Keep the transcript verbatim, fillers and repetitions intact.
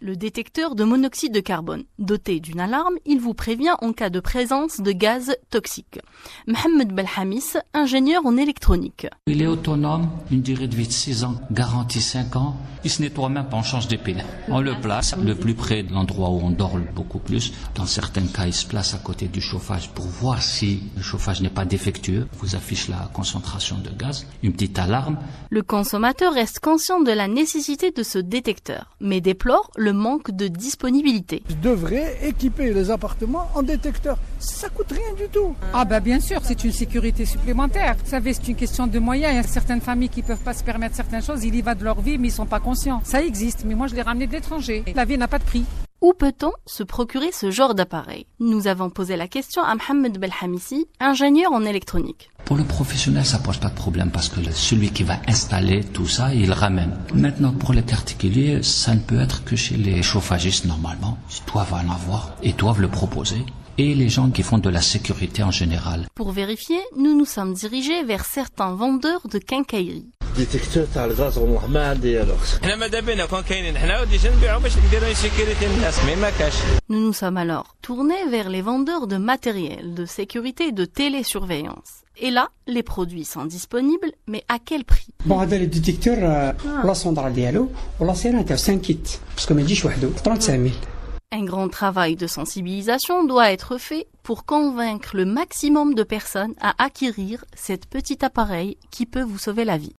le détecteur de monoxyde de carbone. Doté d'une alarme, il vous prévient en cas de présence de gaz toxiques. Mohamed Belhamis, ingénieur en électronique. Il est autonome, une durée de vie de six ans, garantie cinq ans. Il se nettoie même pas, on change des piles. On le place le plus près de l'endroit où on dort beaucoup plus. Dans certains cas, il se place à côté du chauffage pour voir si le chauffage n'est pas défectueux. Vous affiche la concentration de gaz, une petite alarme. Le consommateur reste conscient de la nécessité de ce détecteur, mais déplore le manque de disponibilité. Je devrais équiper les appartements en détecteur. Ça coûte rien du tout. Ah bah bien sûr, c'est une sécurité supplémentaire. Vous savez, c'est une question de moyens. Il y a certaines familles qui peuvent pas se permettre certaines choses. Ils y vont de leur vie, mais ils sont pas conscients. Ça existe, mais moi je l'ai ramené de l'étranger. La vie n'a pas de prix. Où peut-on se procurer ce genre d'appareil? Nous avons posé la question à Mohamed Belhamissi, ingénieur en électronique. Pour le professionnel, ça pose pas de problème parce que celui qui va installer tout ça, il ramène. Maintenant, pour les particuliers, ça ne peut être que chez les chauffagistes normalement. Ils doivent en avoir et doivent le proposer. Et les gens qui font de la sécurité en général. Pour vérifier, nous nous sommes dirigés vers certains vendeurs de quincaillerie. ديتيكتور تاع الغاز والله ما عندي الوغ. حنا ماذا بينا كون كاينين حنا وديجا نبيعو باش نديرو سيكوريتي للناس مي ما كاش. Nous nous sommes alors tournés vers les vendeurs de matériel de sécurité et de télésurveillance. Et là, les produits sont disponibles, mais à quel prix? Bon, هذا le détecteur la centrale ديالو ولا سيران تاع cinq kits parce que ما يجيش وحده trente-cinq mille. Un grand travail de sensibilisation doit être fait pour convaincre le maximum de personnes à acquérir cet petit appareil qui peut vous sauver la vie.